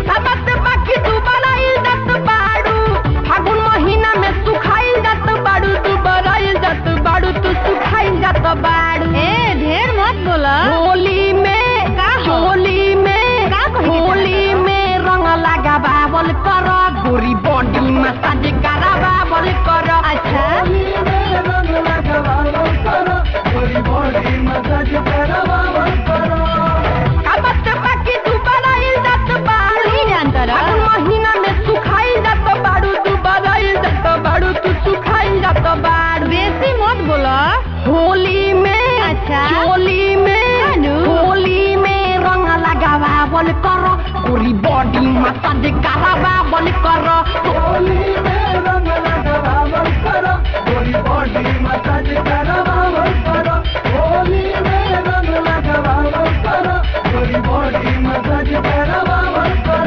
सबत बाकी तू बड़ाइल जात बाड़ू फागुन महीना में सुखाइल जात बाड़ू तू बड़ाइल जात बाड़ू तू सुखाइल जात बाड़ू ढेर मत बोला होली में रंग लगावल कर गोरी बॉडी मसाज करावल कर अच्छा सबत बाकी तू बड़ाइल जात बाड़ू नहीं जानता रहा फागुन महीना में सुखाइल जात बाड़ू तू बड़ाइल जात बाड़ू तू सुखाइल जात बाड़ू बेसी मत बोला होली में अच्छा चोली में होली में रंग लगावल कर गोरी बॉडी मसाज करावल कर होली में रंग लगावल कर गोरी बॉडी मसाज करावल कर होली में रंग लगावल कर गोरी बॉडी मसाज करावल कर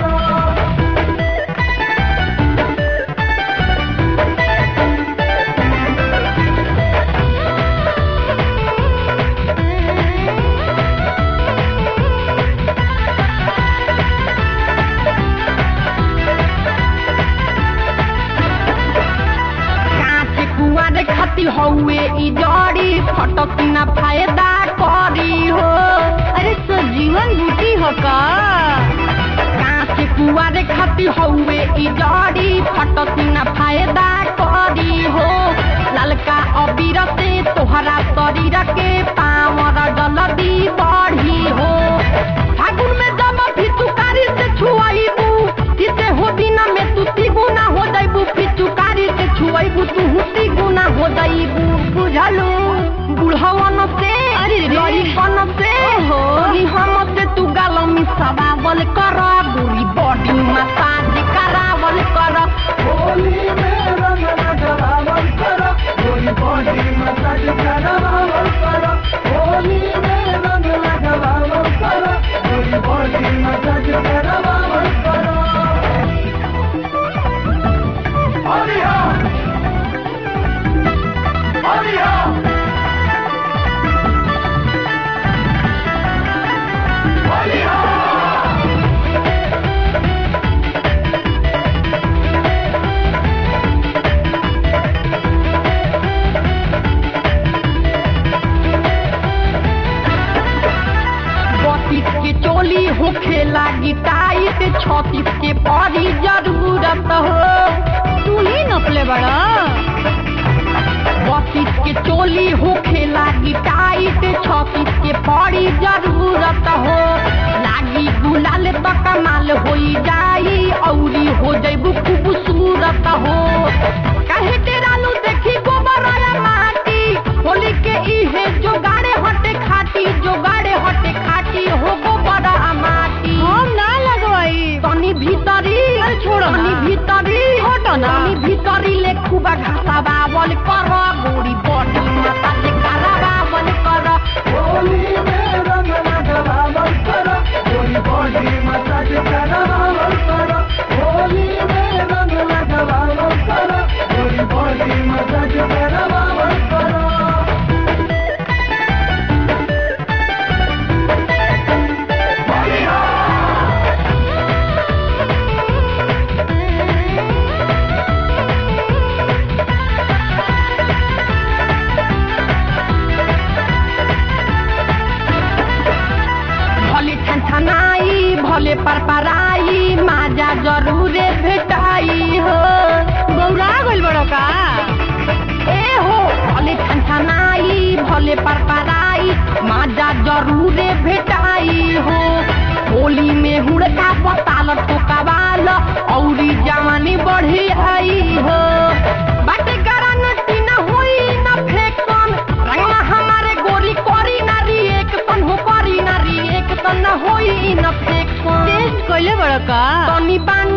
खाती हौवे ई जड़ी फटक ना फायदा करी हो अरे तो जीवन बूटी हो का कांच कुआरे खाती हौवे ई जड़ी फटक ना फायदा करी हो ललका अबीर से तोहरा शरीर के पावर जल्दी बढ़ी हो फागुन में जब फिचुकारी से छुआईबू इसे हो दिन में तू तिगुना हो जाइबू फिचुकारी से छुआईबू तू तिगुना हो जाइबू बुझलू बुढ़वन से लड़कन से हम से तू गाल मिसावल कर गोरी बॉडी मसाज करावल कर होली में रंग लगावल कर गोरी बॉडी मसाज करावल कर होली में रंग लगावल कर गोरी बॉडी मसाज करावल कर हरिया हरिया के चोली होखे लागी टाइट 36 के परी जरूरत हो तू ही नपले बड़ा 32 के चोली होखे लागी टाइट 36 के परी जरूरत हो लागी गुलाल तो कमाल होई जाई औरी हो जइबू खूबसूरत हो काहे तेरालू देखी गोबर आया माटी होली के इहे जोगाड़े हटे खाटी हो गोबर माटी हम ना लगवाई तनी भीतरी छोड़ो ना। तनी भीतरी हटो ना। तनी भीतरी ले खूब घासावल कर गोरी बॉडी मसाज करावल कर होली में रंग लगावल कर गोरी बॉडी मसाज करावल कर होली में रंग लगावल कर गोरी बॉडी मसाज करावल कर भले परपराई माजा जरूरे भेटाई हो गौरा गइल बड़ो का ए हो भले ठनठनाई भले परपराई माजा जरूरे भेटाई हो होली में हुड़का पताल ठोकावाल औरी जवानी बढ़ी आई हो बाटे गारंटी न होई न फेकन रंगला हमारे गोरी करी नारी एक तन हो करी नारी एक तन न होई न फेकन टेस्ट कइले बड़ो का तनी बान